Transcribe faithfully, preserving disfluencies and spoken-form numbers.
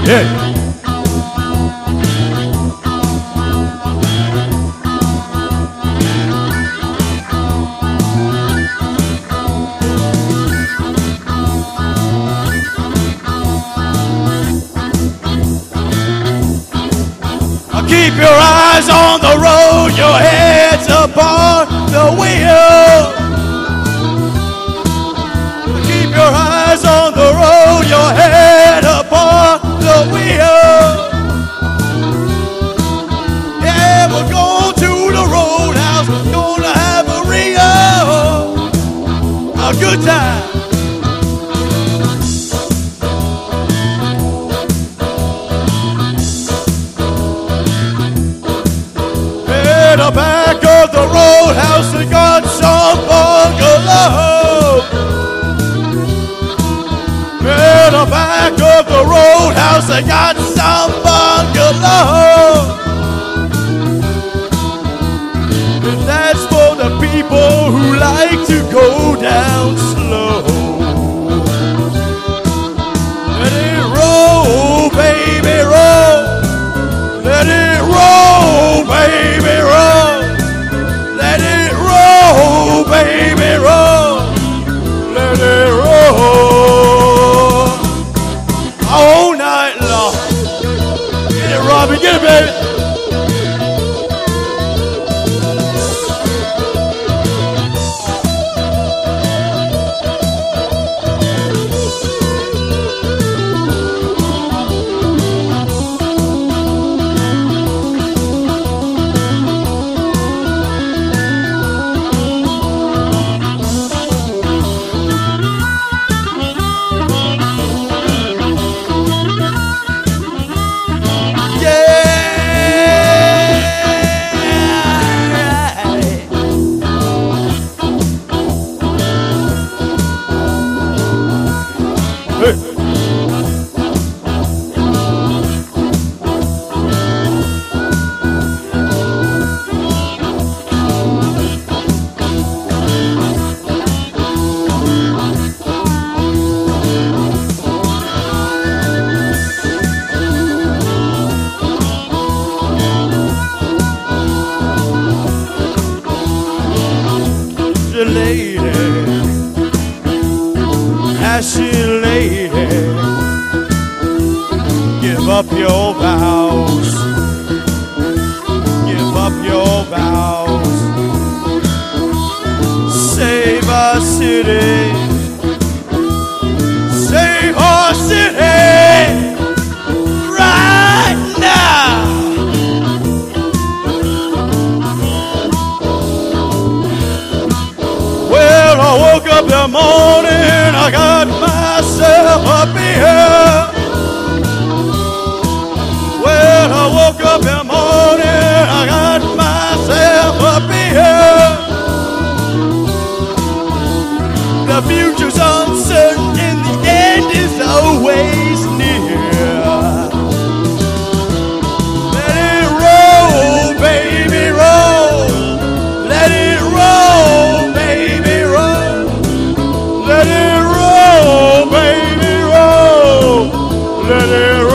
Yeah. Keep your eyes on the road, your head's upon the wheel. Keep your eyes on the road, your head upon the wheel. Yeah, we're going to the roadhouse, gonna have a real, a good time. The back of the roadhouse, they got some bungalow. In the back of the roadhouse, they got some bungalow. And that's for the people who like to go down slow. Let it roll, baby, roll. Let it roll, baby, roll. Let it roll, baby, roll. Let it roll all night long. Get it, Robbie, get it, baby. Lady, ashy lady, give up your vows, give up your vows, save our city, save our city right now. Well, I woke up the morning, I got myself up here. Well, I woke up the morning, I got myself up here. The future's uncertain and the end is always near. Let it roll, baby, roll. Let it roll, baby, roll. Let it roll, baby, roll. Let it roll.